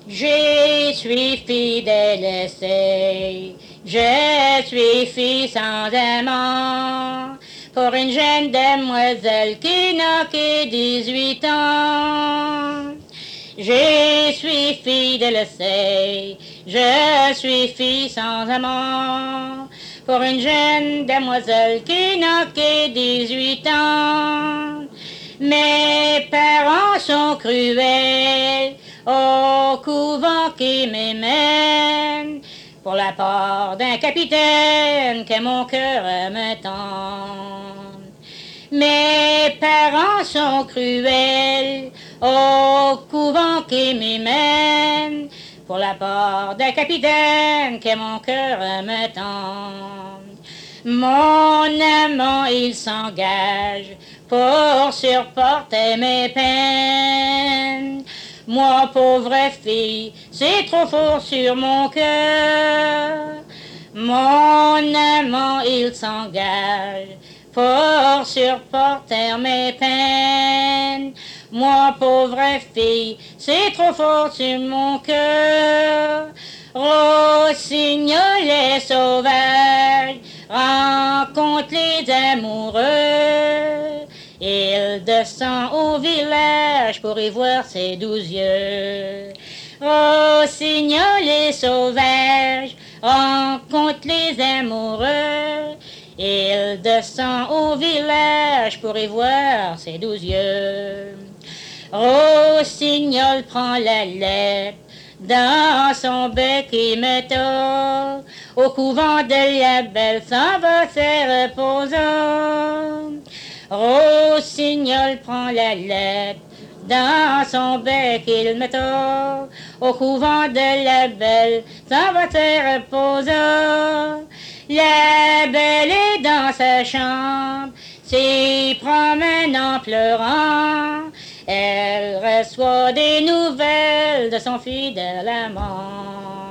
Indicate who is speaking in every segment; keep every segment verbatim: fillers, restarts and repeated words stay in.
Speaker 1: Je suis fidèle essai, je suis fille sans amant, pour une jeune demoiselle qui n'a que dix-huit ans. Je suis fidèle essai, je suis fille sans amant, pour une jeune demoiselle qui n'a que dix-huit ans. Mes parents sont cruels, au couvent qui m'émène, pour la part d'un capitaine que mon cœur me tend. Mes parents sont cruels, au couvent qui m'émène, pour la part d'un capitaine que mon cœur me tend. Mon amant, il s'engage pour supporter mes peines. Moi, pauvre fille, c'est trop fort sur mon cœur. Mon amant, il s'engage pour supporter mes peines. Moi, pauvre fille, c'est trop fort sur mon cœur. Rossignol les sauvages rencontre les amoureux. Il descend au village pour y voir ses douze yeux. Rossignol les sauvages rencontre les amoureux. Il descend au village pour y voir ses douze yeux. Rossignol prend la lettre dans son bec et métaux, au couvent de la belle s'en va se reposant. Rossignol prend la lettre dans son bec et le métaux, au couvent de la belle s'en va se reposant. La belle est dans sa chambre, s'y promène en pleurant. Elle reçoit des nouvelles de son fidèle amant.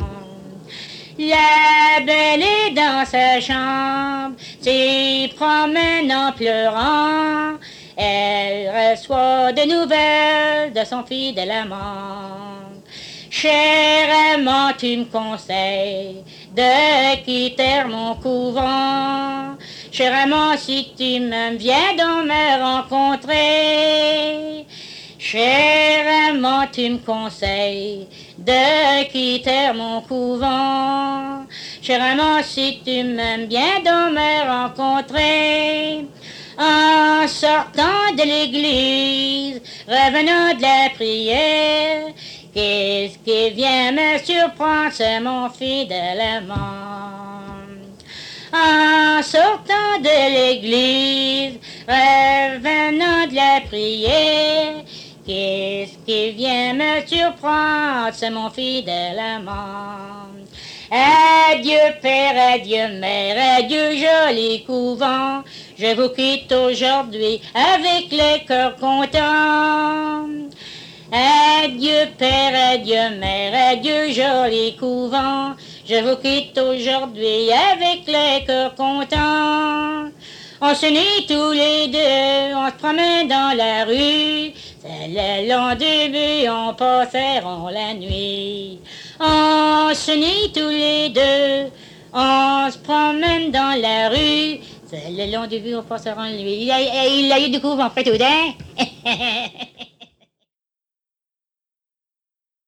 Speaker 1: La belle est dans sa chambre, s'y promène en pleurant. Elle reçoit des nouvelles de son fidèle amant. Cher amant, tu me conseilles de quitter mon couvent. Cher amant, si tu m'aimes, viens donc me rencontrer. Cher amant, tu me conseilles de quitter mon couvent. Cher amant, si tu m'aimes, viens donc me rencontrer. En sortant de l'église, revenant de la prière, qu'est-ce qui vient me surprendre, c'est mon fidèle amant. En sortant de l'église, revenant de la prière, qu'est-ce qui vient me surprendre, c'est mon fidèle amant. Adieu père, adieu mère, adieu joli couvent, je vous quitte aujourd'hui avec le cœur content. Adieu père, adieu mère, adieu joli couvent, je vous quitte aujourd'hui avec le cœur content. On s'unit tous les deux, on se promène dans la rue, c'est le long du but, on passeront la nuit. On s'unit tous les deux, on se promène dans la rue, c'est le long du but, on passeront la nuit. Il a, il a eu du couvent, fait tout, hein?